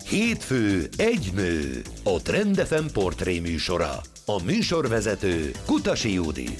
Hétfő egy nő, a Trend FM portré műsora. A műsorvezető Kutasi Judit.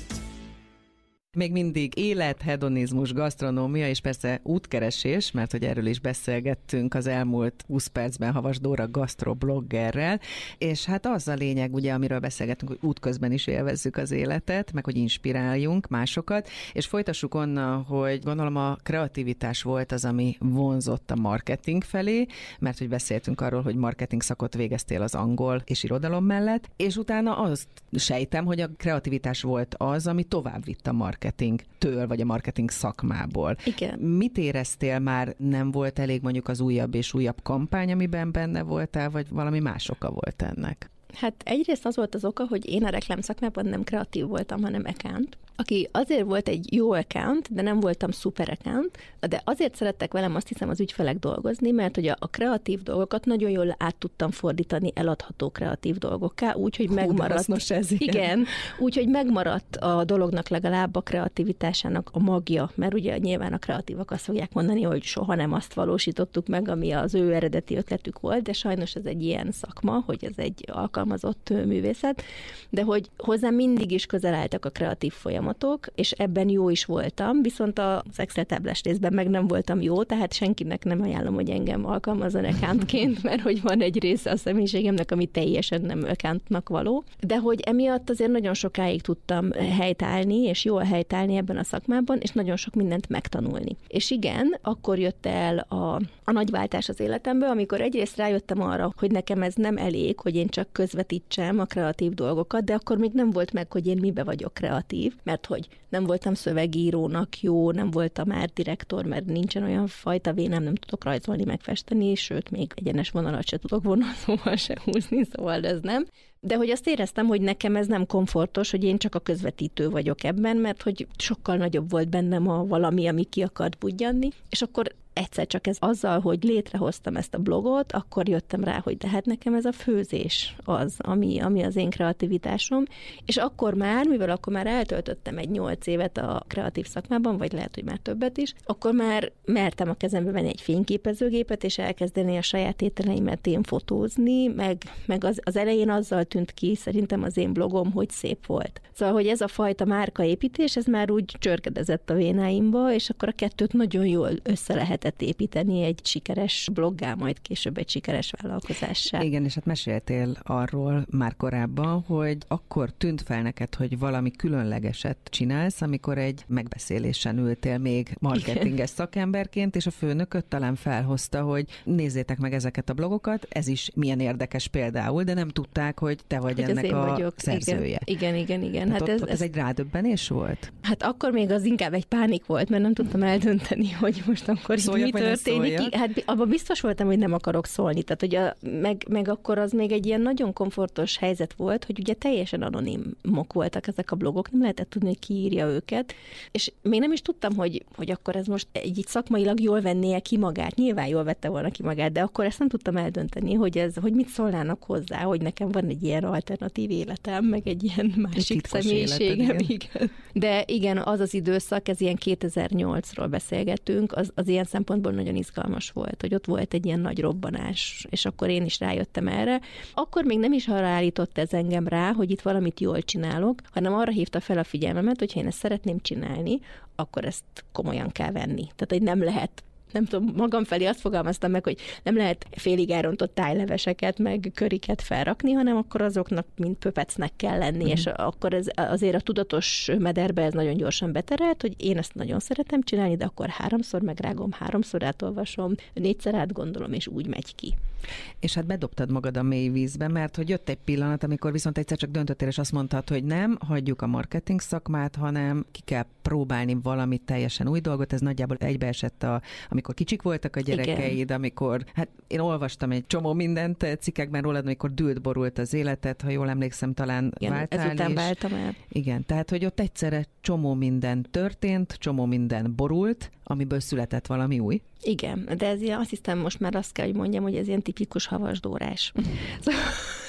Még mindig élet, hedonizmus, gasztronómia és persze útkeresés, mert hogy erről is beszélgettünk az elmúlt 20 percben Havas Dóra gasztrobloggerrel, és hát az a lényeg, ugye, amiről beszélgettünk, hogy útközben is élvezzük az életet, meg hogy inspiráljunk másokat, és folytassuk onnan, hogy gondolom a kreativitás volt az, ami vonzott a marketing felé, mert hogy beszéltünk arról, hogy marketing szakot végeztél az angol és irodalom mellett, és utána azt sejtem, hogy a kreativitás volt az, ami tovább vitt a marketingtől, vagy a marketing szakmából. Igen. Mit éreztél már, nem volt elég mondjuk az újabb és újabb kampány, amiben benne voltál, vagy valami más oka volt ennek? Hát egyrészt az volt az oka, hogy én a reklámszakmában nem kreatív voltam, hanem account, aki azért volt egy jó account, de nem voltam szuper account, de azért szerettek velem, azt hiszem, az ügyfelek dolgozni, mert hogy a kreatív dolgokat nagyon jól át tudtam fordítani eladható kreatív dolgokká, úgyhogy megmaradt. Igen, úgyhogy megmaradt a dolognak legalább a kreativitásának a magja, mert ugye nyilván a kreatívak azt fogják mondani, hogy soha nem azt valósítottuk meg, ami az ő eredeti ötletük volt, de sajnos ez egy ilyen szakma, hogy ez egy alkalmazott művészet, de hogy hozzám mindig is közel álltak a kreatív folyamatok, és ebben jó is voltam, viszont az Excel táblás részben meg nem voltam jó, tehát senkinek nem ajánlom, hogy engem alkalmazzon accountként, mert hogy van egy része a személyiségemnek, ami teljesen nem accountnak való. De hogy emiatt azért nagyon sokáig tudtam helytállni, és jól helytállni ebben a szakmában, és nagyon sok mindent megtanulni. És igen, akkor jött el a nagy váltás az életembe, amikor egyrészt rájöttem arra, hogy nekem ez nem elég, hogy én csak közvetítsem a kreatív dolgokat, de akkor még nem volt meg, hogy én mibe vagyok kreatív, mert hogy nem voltam szövegírónak jó, nem voltam ártdirektor, mert nincsen olyan fajta vénem, nem tudok rajzolni, megfesteni, sőt, még egyenes vonalat se tudok vonalzóval se húzni, szóval ez nem. De hogy azt éreztem, hogy nekem ez nem komfortos, hogy én csak a közvetítő vagyok ebben, mert hogy sokkal nagyobb volt bennem a valami, ami ki akart budjanni, és akkor egyszer csak ez azzal, hogy létrehoztam ezt a blogot, akkor jöttem rá, hogy de hát nekem ez a főzés az, ami az én kreativitásom, és akkor már, mivel akkor már eltöltöttem egy 8 évet a kreatív szakmában, vagy lehet, hogy már többet is, akkor már mertem a kezembe venni egy fényképezőgépet, és elkezdeni a saját ételeimet én fotózni, meg az elején azzal tűnt ki szerintem az én blogom, hogy szép volt. Szóval, hogy ez a fajta márkaépítés, ez már úgy csörkedezett a vénáimba, és akkor a kettőt nagyon jól össze lehetett építeni egy sikeres bloggá, majd később egy sikeres vállalkozássá. Igen, és hát meséltél arról már korábban, hogy akkor tűnt fel neked, hogy valami különlegeset csinálsz, amikor egy megbeszélésen ültél még marketinges szakemberként, és a főnököt talán felhozta, hogy nézzétek meg ezeket a blogokat, ez is milyen érdekes például, de nem tudták, hogy te vagy hogy ennek a szerzője. Igen. Hát ez egy rádöbbenés volt? Hát akkor még az inkább egy pánik volt, mert nem tudtam eldönteni, hogy most akkor mi történik. Hát abban biztos voltam, hogy nem akarok szólni. Tehát ugye meg akkor az még egy ilyen nagyon komfortos helyzet volt, hogy ugye teljesen anonimok voltak ezek a blogok, nem lehetett tudni, hogy ki írja őket, és még nem is tudtam, hogy akkor ez most így szakmailag jól vennie ki magát. Nyilván jól vette volna ki magát, de akkor ezt nem tudtam eldönteni, hogy mit szólnának hozzá, hogy nekem van egy ilyen alternatív életem, meg egy ilyen másik személyiségem. Igen. De igen, az időszak, ez ilyen 2008-ról beszélgetünk, az ilyen szempontból nagyon izgalmas volt, hogy ott volt egy ilyen nagy robbanás, és akkor én is rájöttem erre. Akkor még nem is arra állított ez engem rá, hogy itt valamit jól csinálok, hanem arra hívta fel a figyelmemet, hogy ha én ezt szeretném csinálni, akkor ezt komolyan kell venni. Tehát, hogy nem lehet, nem tudom, magam felé azt fogalmaztam meg, hogy nem lehet félig elrontott tájleveseket, meg köriket felrakni, hanem akkor azoknak mind pöpecnek kell lenni, és akkor ez azért a tudatos mederbe ez nagyon gyorsan beterelt, hogy én ezt nagyon szeretem csinálni, de akkor 3-szor megrágom, 3-szor átolvasom, 4-szer átgondolom, és úgy megy ki. És hát bedobtad magad a mély vízbe, mert hogy jött egy pillanat, amikor viszont egyszer csak döntöttél, és azt mondtad, hogy nem hagyjuk a marketing szakmát, hanem ki kell próbálni valamit teljesen új dolgot. Ez nagyjából egybeesett, amikor kicsik voltak a gyerekeid, igen. Amikor, hát én olvastam egy csomó mindent cikkekben rólad, amikor dűlt borult az életed, ha jól emlékszem, talán igen, váltál. Ezután váltam el. Igen, tehát, hogy ott egyszerre csomó minden történt, csomó minden borult, amiből született valami új. Igen, de ez ilyen, azt hiszem most már azt kell, hogy mondjam, hogy ez ilyen tipikus havasdórás.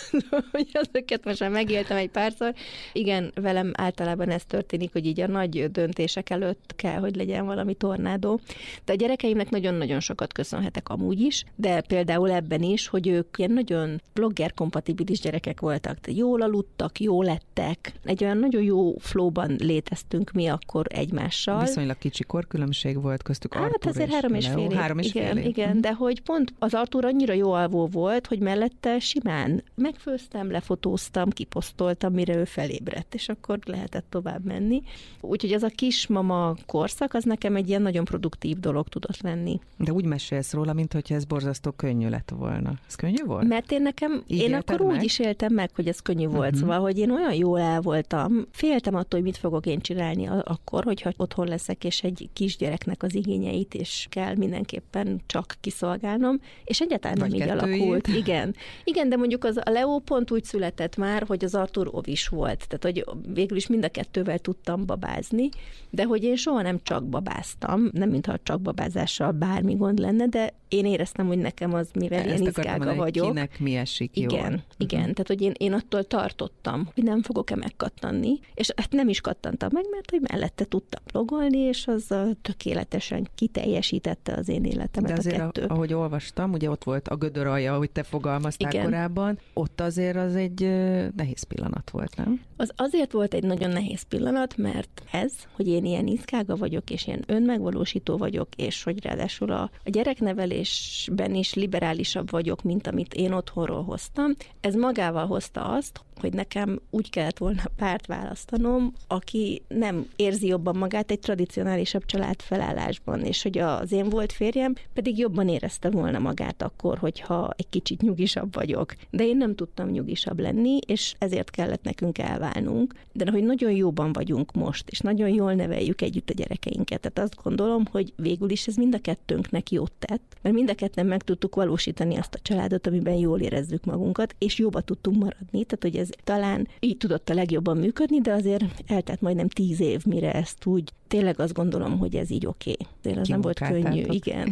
hogy azokat most már megéltem egy párszor. Igen, velem általában ez történik, hogy így a nagy döntések előtt kell, hogy legyen valami tornádó. De a gyerekeimnek nagyon-nagyon sokat köszönhetek amúgy is, de például ebben is, hogy ők ilyen nagyon blogger-kompatibilis gyerekek voltak. De jól aludtak, jól lettek. Egy olyan nagyon jó flowban léteztünk mi akkor egymással. Viszonylag kicsi korkülönbség volt köztük Artur hát azért 3,5 év. Igen, de hogy pont az Artur annyira jó alvó volt, hogy mellette simán megfőztem, lefotóztam, kiposztoltam, mire ő felébredt, és akkor lehetett tovább menni. Úgyhogy az a kismama korszak, az nekem egy ilyen nagyon produktív dolog tudott lenni. De úgy mesélsz róla, mintha ez borzasztó könnyű lett volna. Ez könnyű volt? Mert én akkor úgy is éltem meg, hogy ez könnyű volt. Szóval, hogy én olyan jól el voltam, féltem attól, hogy mit fogok én csinálni akkor, hogyha otthon leszek, és egy kisgyereknek az igényeit is kell mindenképpen csak kiszolgálnom, és egyáltalán nem így alakult. Igen, de mondjuk a Leo pont úgy született már, hogy az Artur ovis volt. Tehát, hogy végül is mind a kettővel tudtam babázni, de hogy én soha nem csak babáztam, nem mintha csak babázással bármi gond lenne, de én éreztem, hogy nekem az, mivel ilyen izgága vagyok. Kinek mi esik jól. Igen, tehát, hogy én attól tartottam, hogy nem fogok-e megkattanni, és hát nem is kattantam meg, mert hogy mellette tudtam blogolni, és az tökéletesen kiteljesítette az én életemet. De azért, a kettő. ahogy olvastam, ugye ott volt a gödör alja, ahogy te fogalmaztál korábban, ott azért az egy nehéz pillanat volt, nem? Az azért volt egy nagyon nehéz pillanat, mert ez, hogy én ilyen izgága vagyok, és ilyen önmegvalósító vagyok, és hogy ráadásul a gyereknevelésben is liberálisabb vagyok, mint amit én otthonról hoztam, ez magával hozta azt, hogy nekem úgy kellett volna párt választanom, aki nem érzi jobban magát egy tradicionálisabb családfelállásban, és hogy az én volt férjem pedig jobban érezte volna magát akkor, hogyha egy kicsit nyugisabb vagyok. De én nem tudtam nyugisabb lenni, és ezért kellett nekünk elválnunk. De hogy nagyon jóban vagyunk most, és nagyon jól neveljük együtt a gyerekeinket. Tehát azt gondolom, hogy végül is ez mind a kettőnknek jót tett, mert mind a ketten meg tudtuk valósítani azt a családot, amiben jól érezzük magunkat, és jobban tudtunk maradni. Tehát, hogy ez talán így tudott a legjobban működni, de azért eltelt majdnem 10 év, mire ezt úgy tényleg azt gondolom, hogy ez így oké. Tényleg az nem volt könnyű. Igen.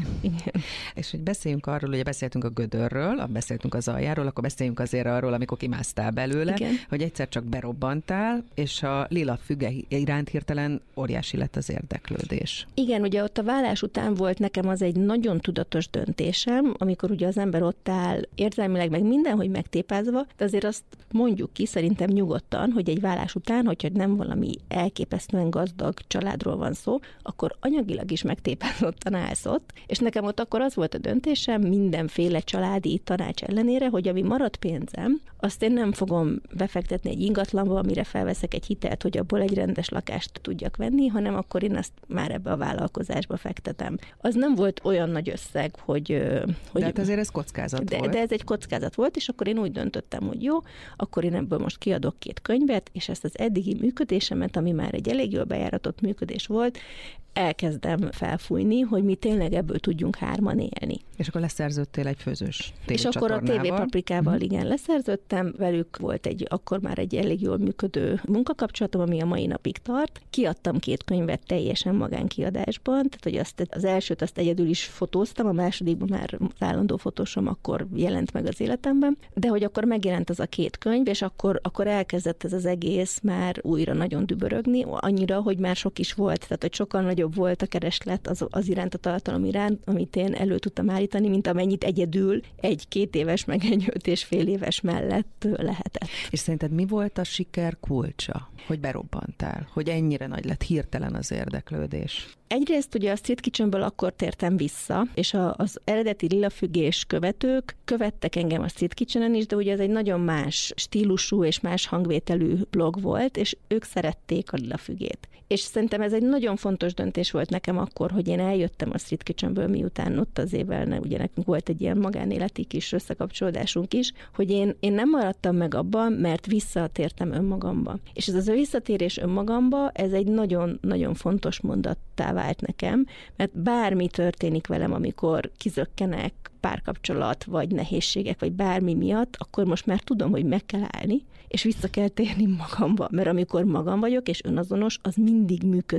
És hogy beszéljünk arról, ugye beszéltünk a gödörről, beszéltünk az aljáról, akkor beszéljünk azért arról, amikor kimásztál belőle, igen, hogy egyszer csak berobbantál, és a lila füge iránt hirtelen óriási lett az érdeklődés. Igen, ugye ott a válás után volt nekem az egy nagyon tudatos döntésem, amikor ugye az ember ott áll érzelmileg meg mindenhogy megtépázva, de azért azt mondjuk ki szerintem nyugodtan, hogy egy válás után, hogyha nem valami elképesztően gazdag családról van szó, akkor anyagilag is megtépázottan állsz ott, és nekem ott akkor az volt a döntésem mindenféle családi tanács ellenére, hogy ami marad pénzem, azt én nem fogom befektetni egy ingatlanba, amire felveszek egy hitelt, hogy abból egy rendes lakást tudjak venni, hanem akkor én azt már ebbe a vállalkozásba fektetem. Az nem volt olyan nagy összeg, hogy de hát azért ez kockázat volt. De ez egy kockázat volt, és akkor én úgy döntöttem, hogy jó, akkor én ebből most kiadok 2 könyvet, és ezt az eddigi működésemet, ami már egy elég jól bejáratott működés volt, elkezdem felfújni, hogy mi tényleg ebből tudjunk 3-an élni. És akkor leszerződtél egy főzős tévécsatornával. És akkor a TV Paprikával igen leszerződtem, velük volt akkor már egy elég jól működő munkakapcsolatom, ami a mai napig tart. Kiadtam 2 könyvet teljesen magánkiadásban, tehát hogy az elsőt azt egyedül is fotóztam, a másodikban már az állandó fotósom akkor jelent meg az életemben, de hogy akkor megjelent az a 2 könyv, és akkor elkezdett ez az egész már újra nagyon dübörögni, annyira, hogy már sok is volt, tehát hogy sokkal nagyobb volt a kereslet az iránt, a tartalom iránt, amit én elő tudtam állítani, mint amennyit egyedül egy 2 éves, meg egy 5,5 éves mellett lehetett. És szerinted mi volt a siker kulcsa, hogy berobbantál, hogy ennyire nagy lett hirtelen az érdeklődés? Egyrészt ugye a Street Kitchenből akkor tértem vissza, és az eredeti lilafügés követők követtek engem a Street Kitchenen is, de ugye ez egy nagyon más stílusú és más hangvételű blog volt, és ők szerették a lilafügét. És szerintem ez egy nagyon fontos döntés volt nekem akkor, hogy én eljöttem a Street Kitchenből, miután ott az évvel, ugye nekünk volt egy ilyen magánéleti kis összekapcsolódásunk is, hogy én nem maradtam meg abban, mert visszatértem önmagamba. És ez az visszatérés önmagamba, ez egy nagyon-nagyon fontos mondattá vált nekem, mert bármi történik velem, amikor kizökkenek, párkapcsolat, vagy nehézségek, vagy bármi miatt, akkor most már tudom, hogy meg kell állni, és vissza kell térni magamba, mert amikor magam vagyok, és önazonos, az mindig működik.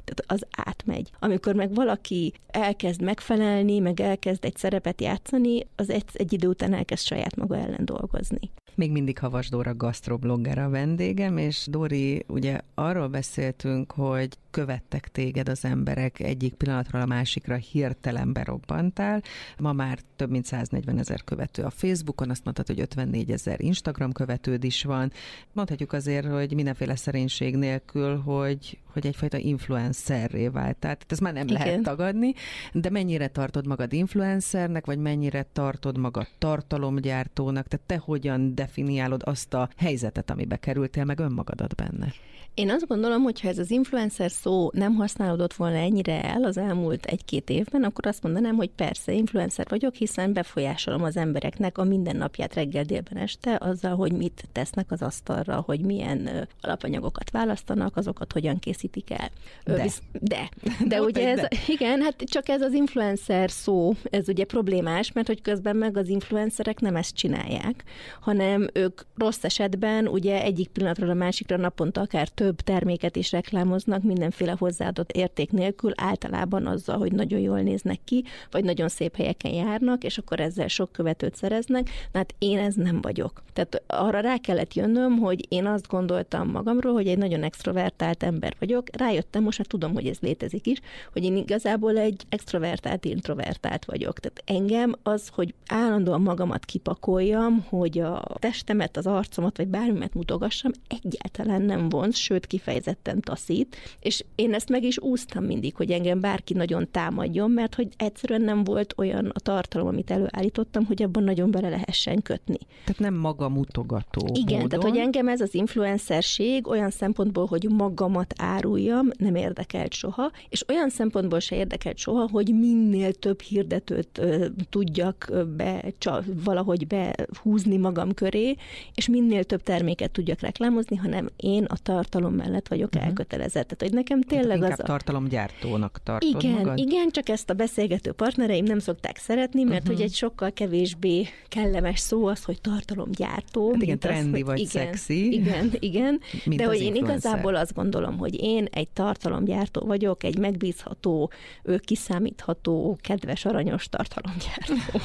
Tehát az átmegy. Amikor meg valaki elkezd megfelelni, meg elkezd egy szerepet játszani, az egy idő után elkezd saját maga ellen dolgozni. Még mindig Havas Dóra gasztroblogger a vendégem, és Dóri, ugye arról beszéltünk, hogy követtek téged az emberek, egyik pillanatról a másikra hirtelen berobbantál. Ma már több mint 140 000 követő a Facebookon, azt mondtad, hogy 54 000 Instagram követőd is van. Mondhatjuk azért, hogy mindenféle szerénység nélkül, hogy egyfajta influencerré váltál. Tehát ezt már nem lehet tagadni, de mennyire tartod magad influencernek, vagy mennyire tartod magad tartalomgyártónak? Tehát te hogyan definiálod azt a helyzetet, amibe kerültél, meg önmagadat benne? Én azt gondolom, hogy ha ez az influencer szó nem használódott volna ennyire el az elmúlt 1-2 évben, akkor azt mondanám, hogy persze, influencer vagyok, hiszen befolyásolom az embereknek a mindennapját reggel, délben, este azzal, hogy mit tesznek az asztalra, hogy milyen alapanyagokat választanak, azokat hogyan készítik el. De ugye ez, igen, hát csak ez az influencer szó, ez ugye problémás, mert hogy közben meg az influencerek nem ezt csinálják, hanem ők rossz esetben ugye egyik pillanatról a másikra naponta akár több terméket is reklámoznak mindenféle hozzáadott érték nélkül, általában azzal, hogy nagyon jól néznek ki, vagy nagyon szép helyeken járnak, és akkor ezzel sok követőt szereznek. Hát én ez nem vagyok. Tehát arra rá kellett jönnöm, hogy én azt gondoltam magamról, hogy egy nagyon extrovertált ember vagyok. Rájöttem, most már tudom, hogy ez létezik is, hogy én igazából egy extrovertált, introvertált vagyok. Tehát engem az, hogy állandóan magamat kipakoljam, hogy a testemet, az arcomat, vagy bármimet mutogassam, egyáltalán nem vonz, sőt kifejezetten taszít, és én ezt meg is úsztam mindig, hogy engem bárki nagyon támadjon, mert hogy egyszerűen nem volt olyan a tartalom, amit előállítottam, hogy abban nagyon bele lehessen kötni. Tehát nem magamutogató Igen, módon. Tehát hogy engem ez az influencerség olyan szempontból, hogy magamat áruljam, nem érdekelt soha, és olyan szempontból se érdekelt soha, hogy minél több hirdetőt tudjak valahogy behúzni magam köré, és minél több terméket tudjak reklámozni, hanem én a tartalom mellett vagyok elkötelezett. Tehát, hogy nekem tényleg az a... tartalomgyártónak tartod magad? Igen, csak ezt a beszélgető partnereim nem szokták szeretni, mert hogy egy sokkal kevésbé kellemes szó az, hogy tartalomgyártó. Hát igen, trendi vagy szexi. Igen. De hogy én influencer. igazából azt gondolom, hogy én egy tartalomgyártó vagyok, egy megbízható, kiszámítható, kedves, aranyos tartalomgyártó.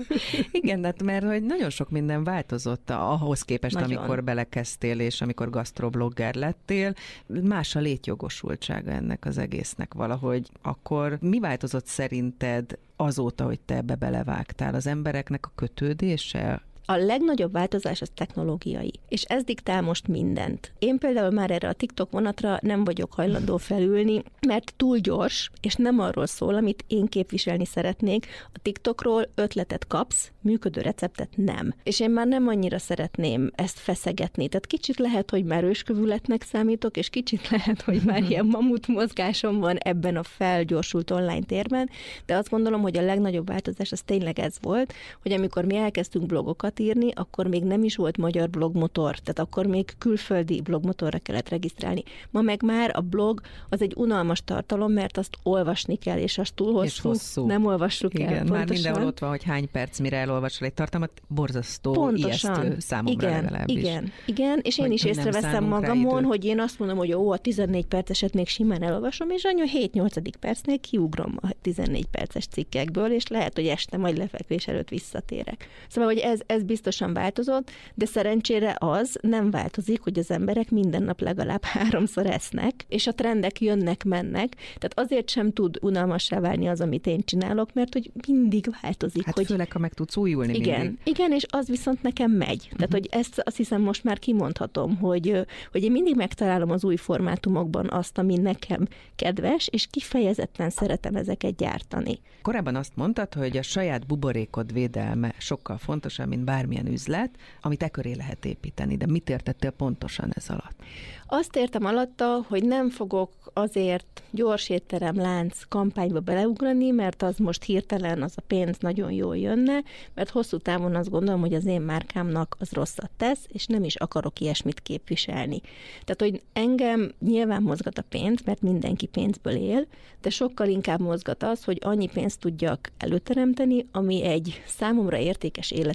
Igen, de mert hogy nagyon sok minden változott ahhoz képest, nagyon. Amikor belekezdtél, és amikor gasztroblogger lettél. Más a létjogosultsága ennek az egésznek valahogy. Akkor mi változott szerinted azóta, hogy te ebbe belevágtál? Az embereknek a kötődése? A legnagyobb változás az technológiai, és ez diktál most mindent. Én például már erre a TikTok vonatra nem vagyok hajlandó felülni, mert túl gyors, és nem arról szól, amit én képviselni szeretnék. A TikTokról ötletet kapsz, működő receptet nem. És én már nem annyira szeretném ezt feszegetni. Tehát kicsit lehet, hogy már őskövületnek számítok, és kicsit lehet, hogy már ilyen mamut mozgásom van ebben a felgyorsult online térben, de azt gondolom, hogy a legnagyobb változás az tényleg ez volt, hogy amikor mi elkezdtünk blogokat írni, akkor még nem is volt magyar blogmotor, tehát akkor még külföldi blogmotorra kellett regisztrálni. Ma meg már a blog az egy unalmas tartalom, mert azt olvasni kell, és az túl hosszú. Nem olvassuk el. Igen, már mindenhol ott van, hogy hány perc, mire elolvasol egy tartalmat, borzasztó, ijesztő számomra legalábbis. Igen, és én is észreveszem magamon, hogy én azt mondom, hogy a 14 perceset még simán elolvasom, és anya 7-8. percnél kiugrom a 14 perces cikkekből, és lehet, hogy este majd lefekvés előtt visszatérek. Szóval, hogy ez biztosan változott, de szerencsére az nem változik, hogy az emberek minden nap legalább 3-szor esznek, és a trendek jönnek-mennek, tehát azért sem tud unalmassá válni az, amit én csinálok, mert hogy mindig változik. Hát főleg, ha meg tudsz újulni mindig. Igen, és az viszont nekem megy. Tehát, hogy ezt azt hiszem most már kimondhatom, hogy én mindig megtalálom az új formátumokban azt, ami nekem kedves, és kifejezetten szeretem ezeket gyártani. Korábban azt mondtad, hogy a saját buborékod védelme sokkal fontosabb, mint bármilyen üzlet, amit e köré lehet építeni. De mit értettél pontosan ez alatt? Azt értem alatta, hogy nem fogok azért gyors étterem lánc kampányba beleugrani, mert az most hirtelen az a pénz nagyon jól jönne, mert hosszú távon azt gondolom, hogy az én márkámnak az rosszat tesz, és nem is akarok ilyesmit képviselni. Tehát, hogy engem nyilván mozgat a pénz, mert mindenki pénzből él, de sokkal inkább mozgat az, hogy annyi pénzt tudjak előteremteni, ami egy számomra értékes életet biztosít.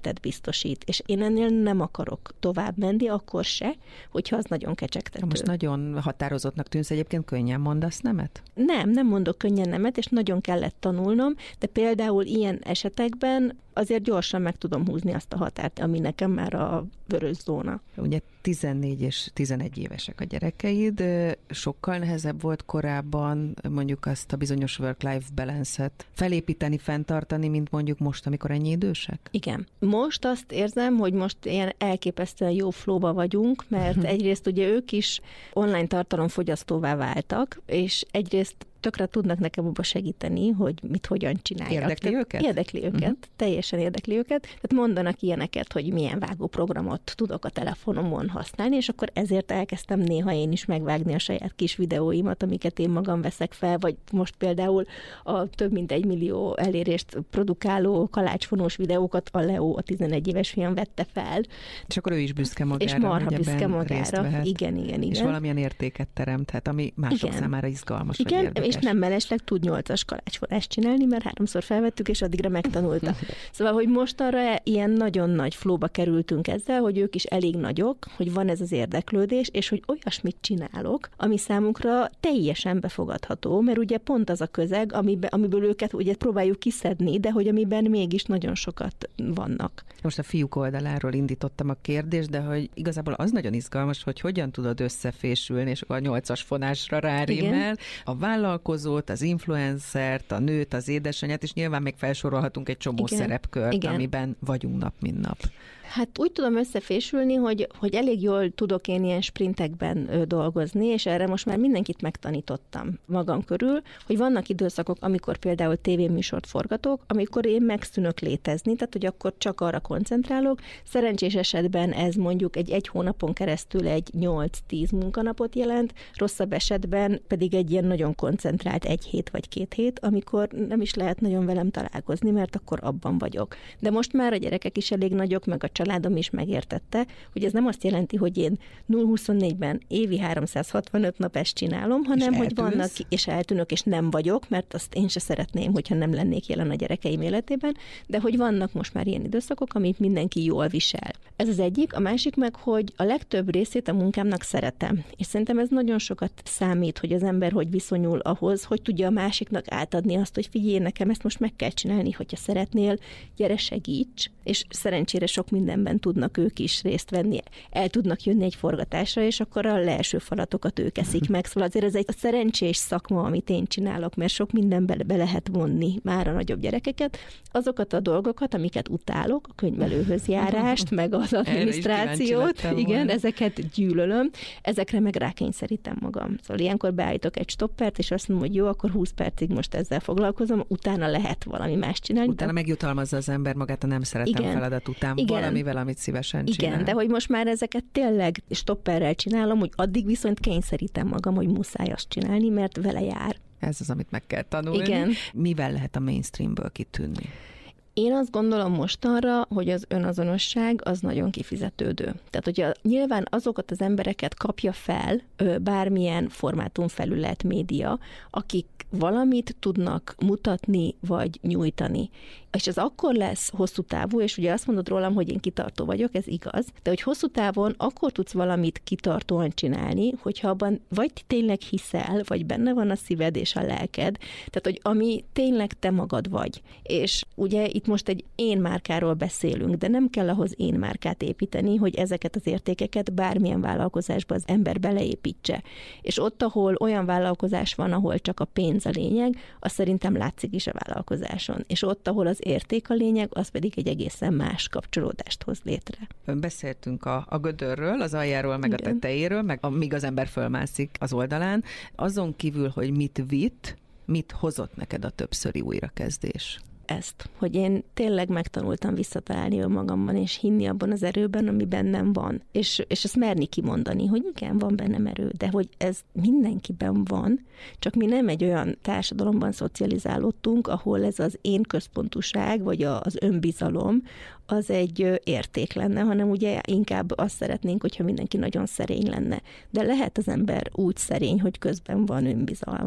biztosít, és én ennél nem akarok tovább menni, akkor se, hogyha az nagyon kecsegtető. Most nagyon határozottnak tűnsz, egyébként könnyen mondasz nemet? Nem mondok könnyen nemet, és nagyon kellett tanulnom, de például ilyen esetekben azért gyorsan meg tudom húzni azt a határt, ami nekem már a vörös zóna. Ugye 14 és 11 évesek a gyerekeid, sokkal nehezebb volt korábban mondjuk azt a bizonyos work-life balance-et felépíteni, fenntartani, mint mondjuk most, amikor ennyi idősek? Igen. Most azt érzem, hogy most ilyen elképesztően jó flowba vagyunk, mert egyrészt ugye ők is online tartalomfogyasztóvá váltak, és egyrészt tökre tudnak nekem abba segíteni, hogy mit hogyan csináljak. Érdekli őket? Érdekli őket, teljesen érdekli őket. Tehát mondanak ilyeneket, hogy milyen vágóprogramot tudok a telefonomon használni, és akkor ezért elkezdtem néha én is megvágni a saját kis videóimat, amiket én magam veszek fel, vagy most például a több mint 1 millió elérést produkáló kalácsfonós videókat a Leo, a 11 éves fiam vette fel. És akkor ő is büszke magára, és marha hogy büszke magára. Igen. És valamilyen értéket teremthet, ami mások számára izgalmas, vagy érdekes. És nem mellesleg tud 8-as kalácsfonást csinálni, mert 3-szor felvettük, és addigra megtanulta. Szóval, hogy mostanra ilyen nagyon nagy flóba kerültünk ezzel, hogy ők is elég nagyok, hogy van ez az érdeklődés, és hogy olyasmit csinálok, ami számunkra teljesen befogadható, mert ugye pont az a közeg, amiből őket ugye próbáljuk kiszedni, de hogy amiben mégis nagyon sokat vannak. Most a fiúk oldaláról indítottam a kérdést, de hogy igazából az nagyon izgalmas, hogy hogyan tudod összefésülni, és akkor a 8-as fonásra rárímel, a vállalkozót, az influencert, a nőt, az édesanyját, és nyilván még felsorolhatunk egy csomó szerepkört, amiben vagyunk nap, mint nap. Hát úgy tudom összefésülni, hogy elég jól tudok én ilyen sprintekben dolgozni, és erre most már mindenkit megtanítottam magam körül, hogy vannak időszakok, amikor például tévéműsort forgatok, amikor én megszűnök létezni, tehát hogy akkor csak arra koncentrálok. Szerencsés esetben ez mondjuk egy hónapon keresztül egy 8-10 munkanapot jelent, rosszabb esetben pedig egy ilyen nagyon koncentrált 1 hét vagy 2 hét, amikor nem is lehet nagyon velem találkozni, mert akkor abban vagyok. De most már a gyerekek is elég nagyok, meg a családom is megértette, hogy ez nem azt jelenti, hogy én 0-24-ben évi 365 nap ezt csinálom, hanem hogy vannak, és eltűnök, és nem vagyok, mert azt én se szeretném, hogyha nem lennék jelen a gyerekeim életében, de hogy vannak most már ilyen időszakok, amit mindenki jól visel. Ez az egyik, a másik meg, hogy a legtöbb részét a munkámnak szeretem. És szerintem ez nagyon sokat számít, hogy az ember hogy viszonyul ahhoz, hogy tudja a másiknak átadni azt, hogy figyelj, nekem ezt most meg kell csinálni, hogyha szeretnél, gyere, segíts, és szerencsére sok mindenben tudnak ők is részt venni. El tudnak jönni egy forgatásra, és akkor a leeső falatokat ők eszik meg. Szóval azért ez egy szerencsés szakma, amit én csinálok, mert sok mindenbe be lehet vonni már a nagyobb gyerekeket. Azokat a dolgokat, amiket utálok, a könyvelőhöz járást, meg az adminisztrációt, igen, ezeket gyűlölöm, ezekre meg rákényszerítem magam. Szóval ilyenkor beállítok egy stoppert, és azt mondom, hogy jó, akkor 20 percig most ezzel foglalkozom, utána lehet valami más csinálni. Utána megjutalmazza az ember magát a nem szeretem feladat után valamivel, amit szívesen csinál. Igen, de hogy most már ezeket tényleg stopperrel csinálom, hogy addig viszont kényszerítem magam, hogy muszáj azt csinálni, mert vele jár. Ez az, amit meg kell tanulni. Igen. Mivel lehet a mainstreamből kitűnni? Én azt gondolom mostanra, hogy az önazonosság az nagyon kifizetődő. Tehát, hogyha nyilván azokat az embereket kapja fel bármilyen formátumfelület, média, akik valamit tudnak mutatni vagy nyújtani. És ez akkor lesz hosszú távú, és ugye azt mondod rólam, hogy én kitartó vagyok, ez igaz, de hogy hosszú távon akkor tudsz valamit kitartóan csinálni, hogyha abban vagy tényleg hiszel, vagy benne van a szíved és a lelked, tehát hogy ami tényleg te magad vagy. És ugye itt most egy én márkáról beszélünk, de nem kell ahhoz én márkát építeni, hogy ezeket az értékeket bármilyen vállalkozásba az ember beleépítse. És ott, ahol olyan vállalkozás van, ahol csak a pénz a lényeg, az szerintem látszik is a vállalkozáson. És ott, ahol az érték a lényeg, az pedig egy egészen más kapcsolódást hoz létre. Beszéltünk a gödörről, az aljáról, meg a tetejéről, meg amíg az ember fölmászik az oldalán. Azon kívül, hogy mit vitt, mit hozott neked a többszöri újrakezdés? Ezt, hogy én tényleg megtanultam visszatalálni önmagamban, és hinni abban az erőben, ami bennem van. És ezt merni kimondani, hogy igen, van bennem erő, de hogy ez mindenkiben van, csak mi nem egy olyan társadalomban szocializálódtunk, ahol ez az én központúság, vagy az önbizalom, az egy érték lenne, hanem ugye inkább azt szeretnénk, hogyha mindenki nagyon szerény lenne. De lehet az ember úgy szerény, hogy közben van önbizalma.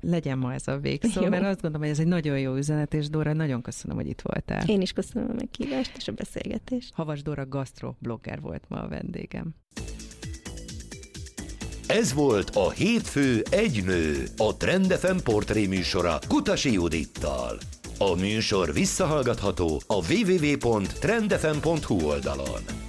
legyen ma ez a végszó, mert azt gondolom, hogy ez egy nagyon jó üzenet, és Dóra, nagyon köszönöm, hogy itt voltál. Én is köszönöm a meghívást és a beszélgetést. Havas Dóra gasztroblogger volt ma a vendégem. Ez volt a Hétfő egy nő, a Trend FM portré műsora Kutasi Judittal. A műsor visszahallgatható a www.trendfm.hu oldalon.